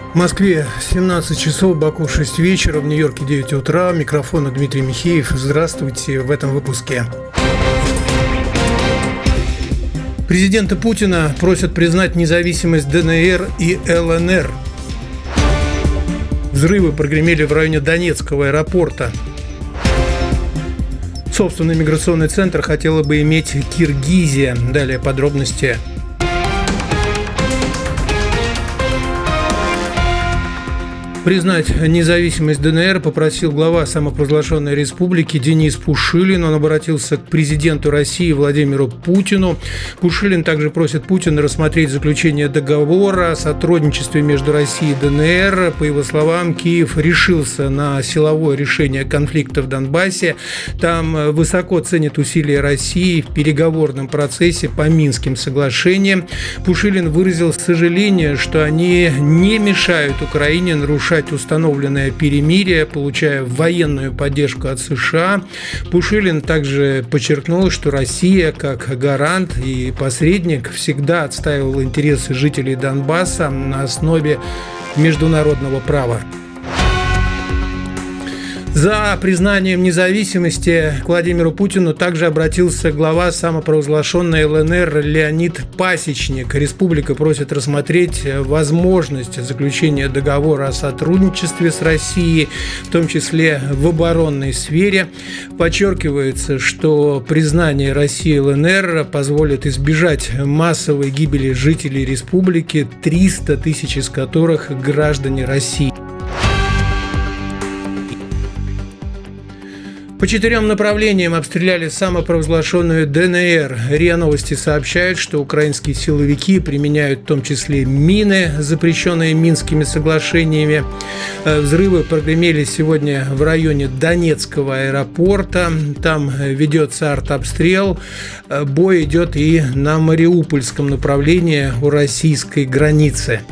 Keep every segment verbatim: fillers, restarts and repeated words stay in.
В Москве семнадцать часов, Баку шесть вечера, в Нью-Йорке девять утра. Микрофон Дмитрий Михеев. Здравствуйте в этом выпуске. Президента Путина просят признать независимость ДНР и ЛНР. Взрывы прогремели в районе Донецкого аэропорта. Собственный миграционный центр хотела бы иметь Киргизия. Далее подробности. Признать независимость ДНР попросил глава самопровозглашенной республики Денис Пушилин. Он обратился к президенту России Владимиру Путину. Пушилин также просит Путина рассмотреть заключение договора о сотрудничестве между Россией и ДНР. По его словам, Киев решился на силовое решение конфликта в Донбассе. Там высоко ценят усилия России в переговорном процессе по Минским соглашениям. Пушилин выразил сожаление, что они не мешают Украине нарушать установленное перемирие, получая военную поддержку от США. Пушилин также подчеркнул, что Россия, как гарант и посредник, всегда отстаивала интересы жителей Донбасса на основе международного права. За признанием независимости к Владимиру Путину также обратился глава самопровозглашенной ЛНР Леонид Пасечник. Республика просит рассмотреть возможность заключения договора о сотрудничестве с Россией, в том числе в оборонной сфере. Подчеркивается, что признание России и ЛНР позволит избежать массовой гибели жителей республики, триста тысяч из которых граждане России. По четырем направлениям обстреляли самопровозглашенную ДНР. РИА Новости сообщают, что украинские силовики применяют в том числе мины, запрещенные Минскими соглашениями. Взрывы прогремели сегодня в районе Донецкого аэропорта. Там ведется артобстрел. Бой идет и на Мариупольском направлении у российской границы.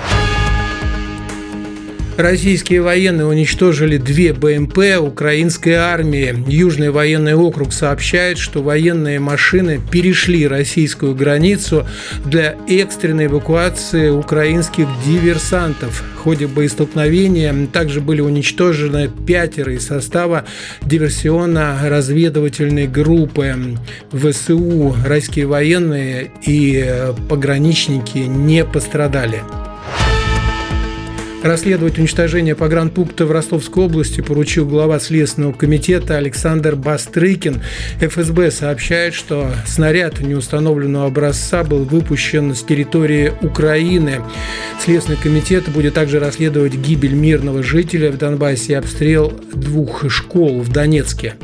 Российские военные уничтожили две БМП украинской армии. Южный военный округ сообщает, что военные машины перешли российскую границу для экстренной эвакуации украинских диверсантов. В ходе боестолкновения также были уничтожены пятеро из состава диверсионно-разведывательной группы. ВСУ, российские военные и пограничники не пострадали. Расследовать уничтожение погранпункта в Ростовской области поручил глава Следственного комитета Александр Бастрыкин. эф эс бэ сообщает, что снаряд неустановленного образца был выпущен с территории Украины. Следственный комитет будет также расследовать гибель мирного жителя в Донбассе и обстрел двух школ в Донецке.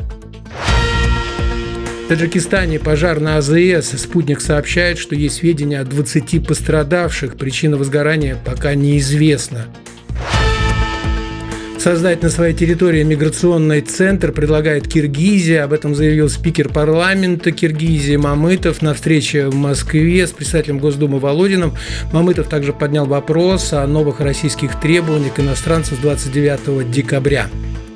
В Таджикистане пожар на а зэ эс. Спутник сообщает, что есть сведения о двадцати пострадавших. Причина возгорания пока неизвестна. Создать на своей территории миграционный центр предлагает Киргизия. Об этом заявил спикер парламента Киргизии Мамытов на встрече в Москве с председателем Госдумы Володиным. Мамытов также поднял вопрос о новых российских требованиях к иностранцам с двадцать девятого декабря.